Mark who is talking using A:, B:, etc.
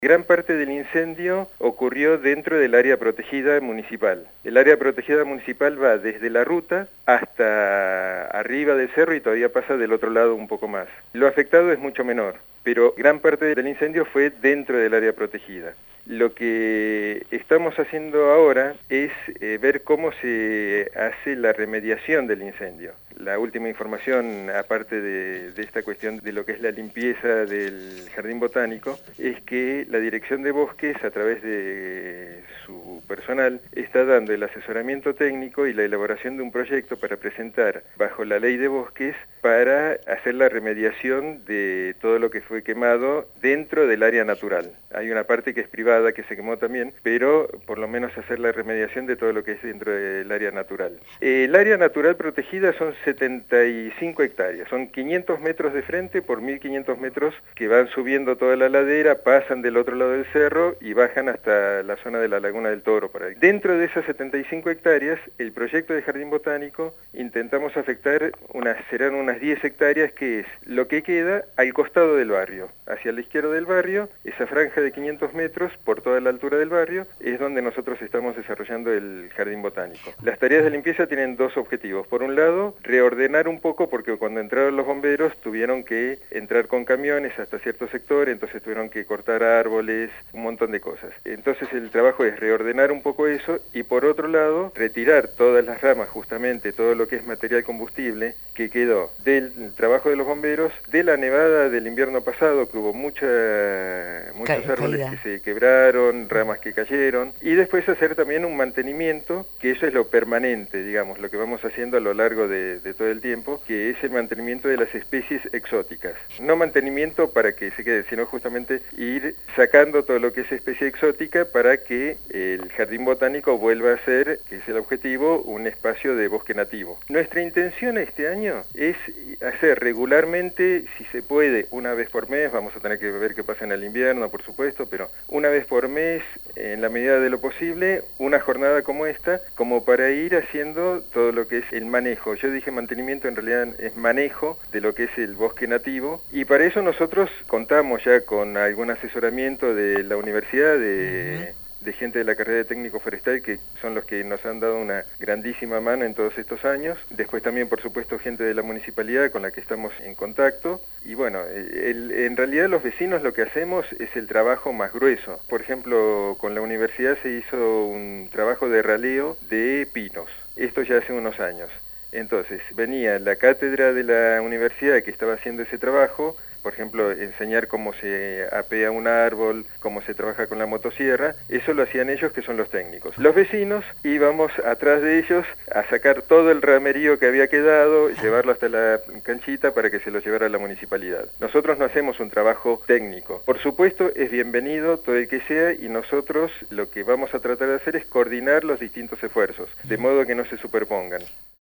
A: Gran parte del incendio ocurrió dentro del área protegida municipal. El área protegida municipal va desde la ruta hasta arriba del cerro y todavía pasa del otro lado un poco más. Lo afectado es mucho menor, pero gran parte del incendio fue dentro del área protegida. Lo que estamos haciendo ahora es ver cómo se hace la remediación del incendio. La última información, aparte de esta cuestión de lo que es la limpieza del jardín botánico, es que la Dirección de Bosques, a través de su personal, está dando el asesoramiento técnico y la elaboración de un proyecto para presentar bajo la ley de bosques para hacer la remediación de todo lo que fue quemado dentro del área natural. Hay una parte que es privada que se quemó también, pero por lo menos hacer la remediación de todo lo que es dentro del área natural. El área natural protegida son 75 hectáreas, son 500 metros de frente por 1500 metros que van subiendo toda la ladera, pasan del otro lado del cerro y bajan hasta la zona de la Laguna del Toro. Por ahí. Dentro de esas 75 hectáreas, el proyecto de jardín botánico intentamos afectar serán unas 10 hectáreas, que es lo que queda al costado del barrio. Hacia la izquierda del barrio, esa franja de 500 metros por toda la altura del barrio, es donde nosotros estamos desarrollando el jardín botánico. Las tareas de limpieza tienen dos objetivos. Por un lado, reordenar un poco, porque cuando entraron los bomberos tuvieron que entrar con camiones hasta cierto sector, entonces tuvieron que cortar árboles, un montón de cosas. Entonces el trabajo es reordenar un poco eso y por otro lado, retirar todas las ramas, justamente todo lo que es material combustible que quedó del trabajo de los bomberos, de la nevada del invierno pasado, que hubo muchos árboles que se quebraron, ramas que cayeron, y después hacer también un mantenimiento, que eso es lo permanente, digamos, lo que vamos haciendo a lo largo de todo el tiempo, que es el mantenimiento de las especies exóticas. No mantenimiento para que se quede, sino justamente ir sacando todo lo que es especie exótica para que el jardín botánico vuelva a ser, que es el objetivo, un espacio de bosque nativo. Nuestra intención este año es hacer regularmente, si se puede, una vez por mes, vamos a tener que ver qué pasa en el invierno, por supuesto, pero una vez por mes, en la medida de lo posible, una jornada como esta, como para ir haciendo todo lo que es el manejo. Yo dije mantenimiento, en realidad es manejo de lo que es el bosque nativo, y para eso nosotros contamos ya con algún asesoramiento de la universidad, de gente de la carrera de técnico forestal, que son los que nos han dado una grandísima mano en todos estos años. Después también, por supuesto, gente de la municipalidad con la que estamos en contacto. Y bueno, en realidad los vecinos lo que hacemos es el trabajo más grueso. Por ejemplo, con la universidad se hizo un trabajo de raleo de pinos. Esto ya hace unos años. Entonces, venía la cátedra de la universidad que estaba haciendo ese trabajo, por ejemplo, enseñar cómo se apea un árbol, cómo se trabaja con la motosierra, eso lo hacían ellos, que son los técnicos. Los vecinos íbamos atrás de ellos a sacar todo el ramerío que había quedado, llevarlo hasta la canchita para que se lo llevara a la municipalidad. Nosotros no hacemos un trabajo técnico. Por supuesto, es bienvenido todo el que sea, y nosotros lo que vamos a tratar de hacer es coordinar los distintos esfuerzos, de modo que no se superpongan.